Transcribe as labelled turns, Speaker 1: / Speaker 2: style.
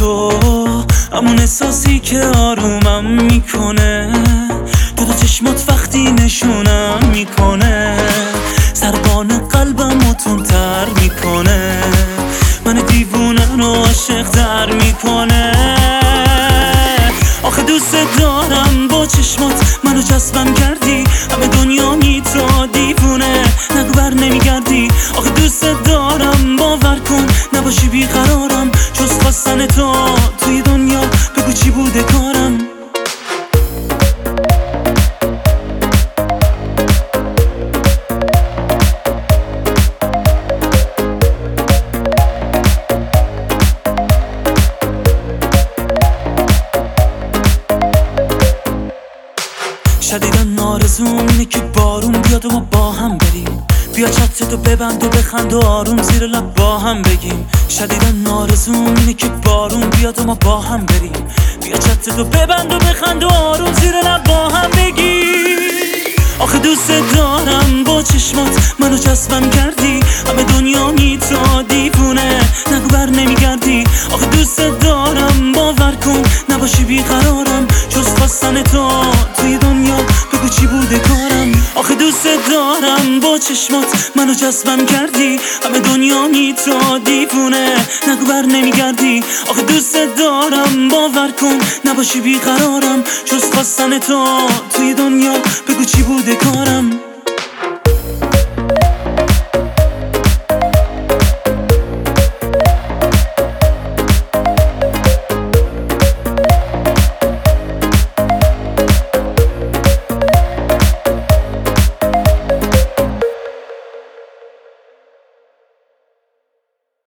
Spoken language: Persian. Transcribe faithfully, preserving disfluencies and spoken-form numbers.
Speaker 1: تو، همون احساسی که آرومم میکنه، تو دو چشمات وقتی نشونم میکنه، ضربان قلبم رو تندتر میکنه، من دیوونه رو عاشق تر میکنه. آخه دوست دارم با چشمات منو جذبم کردی، همه دنیا نی تو دیوونه، نگو بر نمیگردی. آخه دوست دارم باور کن نباشی بیقرارم، جز خواستن تو توی دنیا بگو چی بوده کارم. شدیدن آرزوم اینه که بارون بیاد و ما با هم بریم، بیا چتر تو ببند و بخند و آروم زیر لب با هم بگیم. شدیدن آرزوم اینه که بارون بیاد و ما با هم بریم، بیا چتر تو ببند و بخند و آروم زیر لب با هم بگیم. آخه دوست دارم با چشمات منو جذبم کردی، همه دنیا نی تو دیوونه، نگو بر نمیگردی. آخه دوست دارم باور کن نباشی بیقرارم، جز خواستن تو توی دنیا بگو چی بوده کارم. آخه دوست دارم با چشمات منو جذبم کردی، همه دنیا نی تو دیوونه، نگو بر نمیگردی. آخه دوست دارم باور کن نباشی بیقرارم، جز خواستن تو توی دنیا بگو چی بوده کارم.